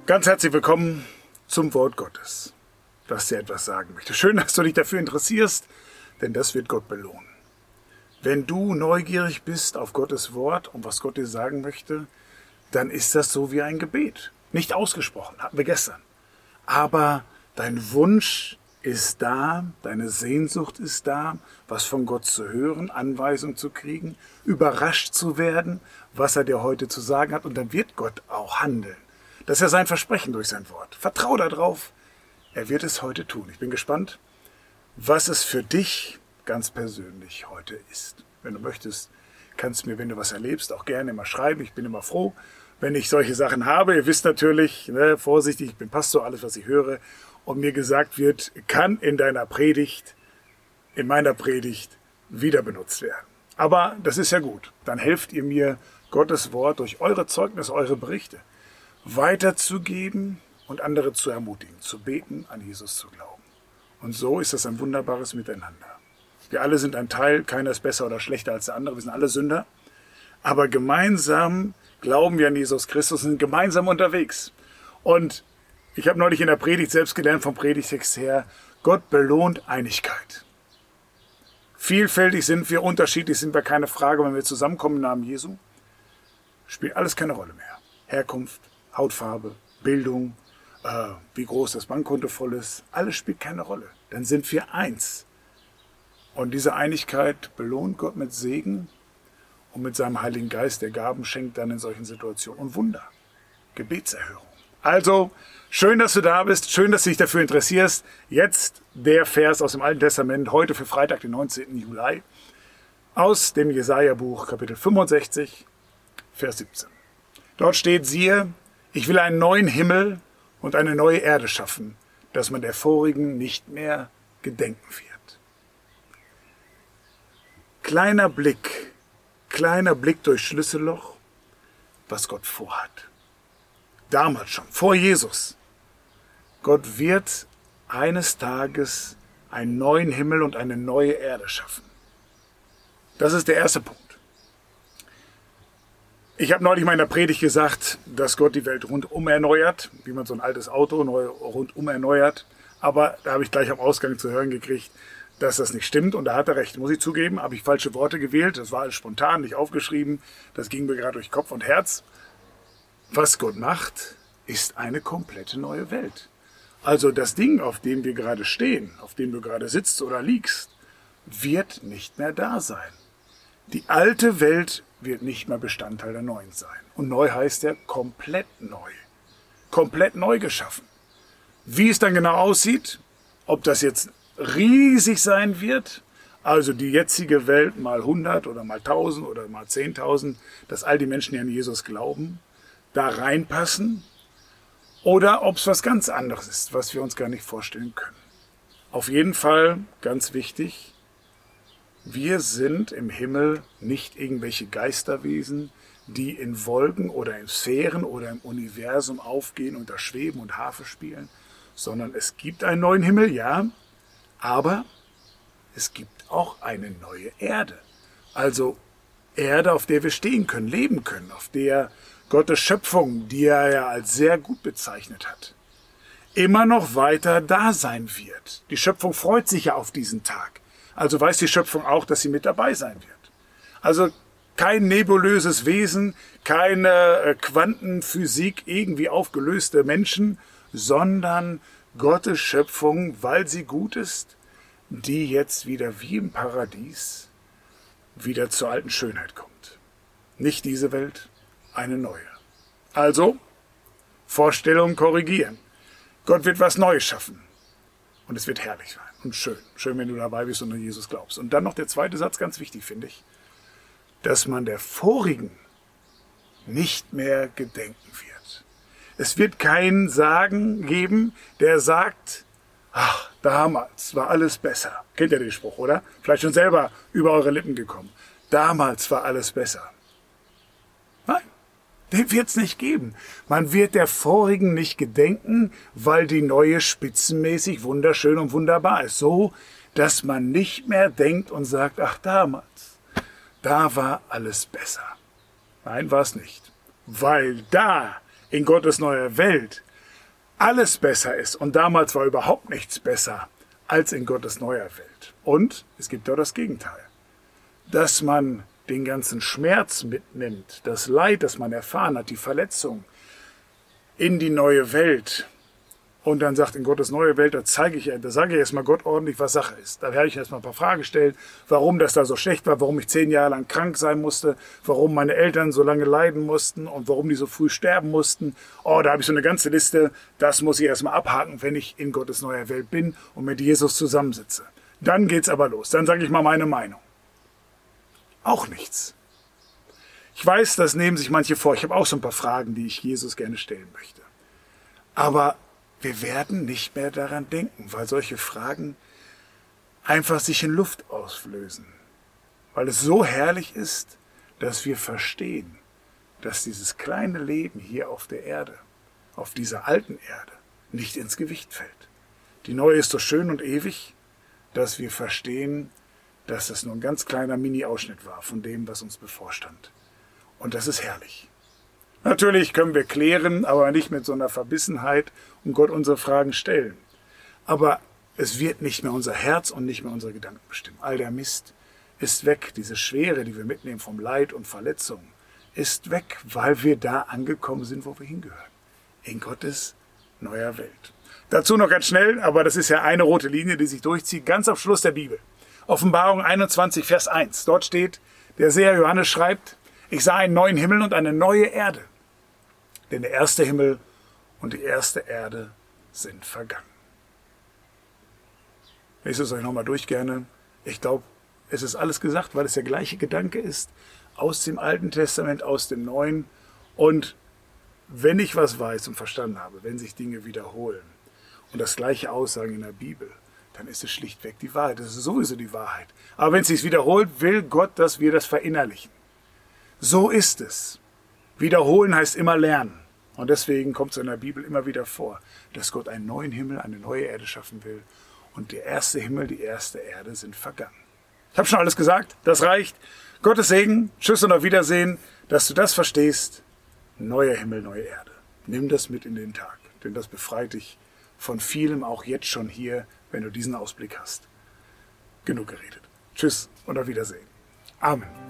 Ganz herzlich willkommen zum Wort Gottes, das dir etwas sagen möchte. Schön, dass du dich dafür interessierst, denn das wird Gott belohnen. Wenn du neugierig bist auf Gottes Wort und was Gott dir sagen möchte, dann ist das so wie ein Gebet. Nicht ausgesprochen, hatten wir gestern. Aber dein Wunsch ist da, deine Sehnsucht ist da, was von Gott zu hören, Anweisung zu kriegen, überrascht zu werden, was er dir heute zu sagen hat. Und dann wird Gott auch handeln. Das ist ja sein Versprechen durch sein Wort. Vertrau darauf, er wird es heute tun. Ich bin gespannt, was es für dich ganz persönlich heute ist. Wenn du möchtest, kannst du mir, wenn du was erlebst, auch gerne immer schreiben. Ich bin immer froh, wenn ich solche Sachen habe. Ihr wisst natürlich, vorsichtig, ich bin Pastor, alles, was ich höre und mir gesagt wird, kann in meiner Predigt wieder benutzt werden. Aber das ist ja gut. Dann helft ihr mir, Gottes Wort durch eure Zeugnisse, eure Berichte weiterzugeben und andere zu ermutigen, zu beten, an Jesus zu glauben. Und so ist das ein wunderbares Miteinander. Wir alle sind ein Teil, keiner ist besser oder schlechter als der andere, wir sind alle Sünder. Aber gemeinsam glauben wir an Jesus Christus und sind gemeinsam unterwegs. Und ich habe neulich in der Predigt selbst gelernt, vom Predigtext her, Gott belohnt Einigkeit. Vielfältig sind wir, unterschiedlich sind wir, keine Frage, wenn wir zusammenkommen im Namen Jesu, spielt alles keine Rolle mehr. Herkunft, Hautfarbe, Bildung, wie groß das Bankkonto voll ist, alles spielt keine Rolle. Dann sind wir eins. Und diese Einigkeit belohnt Gott mit Segen und mit seinem Heiligen Geist, der Gaben schenkt dann in solchen Situationen und Wunder, Gebetserhörung. Also, schön, dass du da bist, schön, dass du dich dafür interessierst. Jetzt der Vers aus dem Alten Testament, heute für Freitag, den 19. Juli, aus dem Jesaja-Buch, Kapitel 65, Vers 17. Dort steht, siehe, ich will einen neuen Himmel und eine neue Erde schaffen, dass man der vorigen nicht mehr gedenken wird. Kleiner Blick durch Schlüsselloch, was Gott vorhat. Damals schon, vor Jesus. Gott wird eines Tages einen neuen Himmel und eine neue Erde schaffen. Das ist der erste Punkt. Ich habe neulich mal in der Predigt gesagt, dass Gott die Welt rundum erneuert, wie man so ein altes Auto rundum erneuert. Aber da habe ich gleich am Ausgang zu hören gekriegt, dass das nicht stimmt. Und da hat er recht, muss ich zugeben, habe ich falsche Worte gewählt. Das war alles spontan, nicht aufgeschrieben. Das ging mir gerade durch Kopf und Herz. Was Gott macht, ist eine komplette neue Welt. Also das Ding, auf dem wir gerade stehen, auf dem du gerade sitzt oder liegst, wird nicht mehr da sein. Die alte Welt wird nicht mehr Bestandteil der neuen sein. Und neu heißt ja komplett neu geschaffen. Wie es dann genau aussieht, ob das jetzt riesig sein wird, also die jetzige Welt mal 100 oder mal 1000 oder mal 10.000, dass all die Menschen, die an Jesus glauben, da reinpassen, oder ob es was ganz anderes ist, was wir uns gar nicht vorstellen können. Auf jeden Fall, ganz wichtig, wir sind im Himmel nicht irgendwelche Geisterwesen, die in Wolken oder in Sphären oder im Universum aufgehen und da schweben und Harfe spielen, sondern es gibt einen neuen Himmel, ja, aber es gibt auch eine neue Erde. Also Erde, auf der wir stehen können, leben können, auf der Gottes Schöpfung, die er ja als sehr gut bezeichnet hat, immer noch weiter da sein wird. Die Schöpfung freut sich ja auf diesen Tag. Also weiß die Schöpfung auch, dass sie mit dabei sein wird. Also kein nebulöses Wesen, keine Quantenphysik, irgendwie aufgelöste Menschen, sondern Gottes Schöpfung, weil sie gut ist, die jetzt wieder wie im Paradies wieder zur alten Schönheit kommt. Nicht diese Welt, eine neue. Also, Vorstellungen korrigieren. Gott wird was Neues schaffen. Und es wird herrlich sein und schön. Schön, wenn du dabei bist und an Jesus glaubst. Und dann noch der zweite Satz, ganz wichtig, finde ich, dass man der vorigen nicht mehr gedenken wird. Es wird keinen Sagen geben, der sagt, ach, damals war alles besser. Kennt ihr den Spruch, oder? Vielleicht schon selber über eure Lippen gekommen. Damals war alles besser. Nein, den wird es nicht geben. Man wird der vorigen nicht gedenken, weil die neue spitzenmäßig wunderschön und wunderbar ist. So, dass man nicht mehr denkt und sagt, ach damals, da war alles besser. Nein, war es nicht. Weil da, in Gottes neuer Welt, alles besser ist. Und damals war überhaupt nichts besser als in Gottes neuer Welt. Und es gibt auch das Gegenteil. Dass man den ganzen Schmerz mitnimmt, das Leid, das man erfahren hat, die Verletzung in die neue Welt und dann sagt, in Gottes neue Welt, da sage ich erstmal Gott ordentlich, was Sache ist. Da werde ich erstmal ein paar Fragen stellen, warum das da so schlecht war, warum ich 10 Jahre lang krank sein musste, warum meine Eltern so lange leiden mussten und warum die so früh sterben mussten. Oh, da habe ich so eine ganze Liste, das muss ich erstmal abhaken, wenn ich in Gottes neuer Welt bin und mit Jesus zusammensitze. Dann geht's aber los, dann sage ich mal meine Meinung. Auch nichts. Ich weiß, das nehmen sich manche vor. Ich habe auch so ein paar Fragen, die ich Jesus gerne stellen möchte. Aber wir werden nicht mehr daran denken, weil solche Fragen einfach sich in Luft auflösen. Weil es so herrlich ist, dass wir verstehen, dass dieses kleine Leben hier auf der Erde, auf dieser alten Erde, nicht ins Gewicht fällt. Die neue ist so schön und ewig, dass wir verstehen, dass es nur ein ganz kleiner Mini-Ausschnitt war von dem, was uns bevorstand. Und das ist herrlich. Natürlich können wir klären, aber nicht mit so einer Verbissenheit und Gott unsere Fragen stellen. Aber es wird nicht mehr unser Herz und nicht mehr unsere Gedanken bestimmen. All der Mist ist weg. Diese Schwere, die wir mitnehmen vom Leid und Verletzung, ist weg, weil wir da angekommen sind, wo wir hingehören. In Gottes neuer Welt. Dazu noch ganz schnell, aber das ist ja eine rote Linie, die sich durchzieht, ganz am Schluss der Bibel. Offenbarung 21, Vers 1. Dort steht, der Seher Johannes schreibt, ich sah einen neuen Himmel und eine neue Erde. Denn der erste Himmel und die erste Erde sind vergangen. Ich lese es euch nochmal durch gerne. Ich glaube, es ist alles gesagt, weil es der gleiche Gedanke ist. Aus dem Alten Testament, aus dem Neuen. Und wenn ich was weiß und verstanden habe, wenn sich Dinge wiederholen und das gleiche aussagen in der Bibel, dann ist es schlichtweg die Wahrheit. Das ist sowieso die Wahrheit. Aber wenn es sich wiederholt, will Gott, dass wir das verinnerlichen. So ist es. Wiederholen heißt immer lernen. Und deswegen kommt es in der Bibel immer wieder vor, dass Gott einen neuen Himmel, eine neue Erde schaffen will. Und der erste Himmel, die erste Erde sind vergangen. Ich habe schon alles gesagt, das reicht. Gottes Segen, tschüss und auf Wiedersehen, dass du das verstehst. Neuer Himmel, neue Erde. Nimm das mit in den Tag, denn das befreit dich von vielem, auch jetzt schon hier, wenn du diesen Ausblick hast. Genug geredet. Tschüss und auf Wiedersehen. Amen.